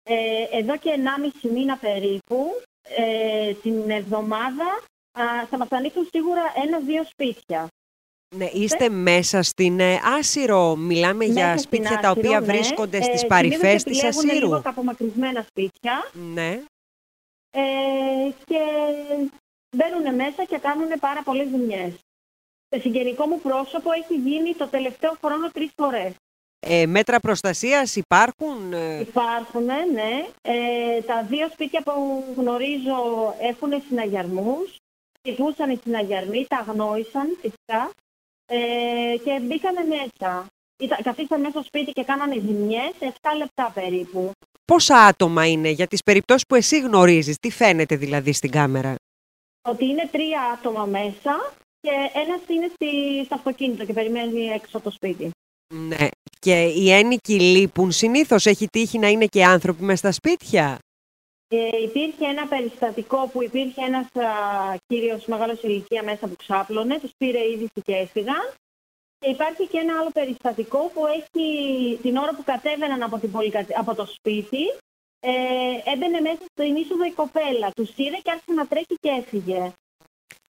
εδώ και 1,5 μήνα περίπου, την εβδομάδα, θα μας ανοίξουν σίγουρα 1-2 σπίτια. Ναι, είστε μέσα στην Άσυρο. Μιλάμε Μέσα για στην σπίτια τα Άσυρο, οποία ναι. βρίσκονται στις παρυφές της Συνήθως επιλέγουν Ασύρου. λίγο τα απομακρυσμένα σπίτια. Ναι. Και μπαίνουν μέσα και κάνουν πάρα πολλές ζημιές. Το συγγενικό μου πρόσωπο έχει γίνει το τελευταίο χρόνο 3 φορές. Μέτρα προστασίας υπάρχουν? Υπάρχουν, ναι. Τα 2 σπίτια που γνωρίζω έχουν συναγερμούς. Χτυπούσαν οι συναγερμοί, τα αγνόησαν φυσικά και μπήκανε μέσα. Καθίσαν μέσα στο σπίτι και κάνανε ζημιές 7 λεπτά περίπου. Πόσα άτομα είναι για τις περιπτώσεις που εσύ γνωρίζεις? Τι φαίνεται δηλαδή στην κάμερα? Ότι είναι 3 άτομα μέσα και ένας είναι στο αυτοκίνητο και περιμένει έξω από το σπίτι. Ναι. Και οι ένοικοι λείπουν συνήθως? Έχει τύχει να είναι και άνθρωποι μες στα σπίτια? Υπήρχε ένα περιστατικό που υπήρχε ένας κύριος μεγάλος ηλικία μέσα που ξάπλωνε, τους πήρε είδηση και έφυγαν. Και υπάρχει και ένα άλλο περιστατικό που έχει την ώρα που κατέβαιναν από το σπίτι, έμπαινε μέσα στην είσοδο η κοπέλα. Τους είδε και άρχισε να τρέχει και έφυγε.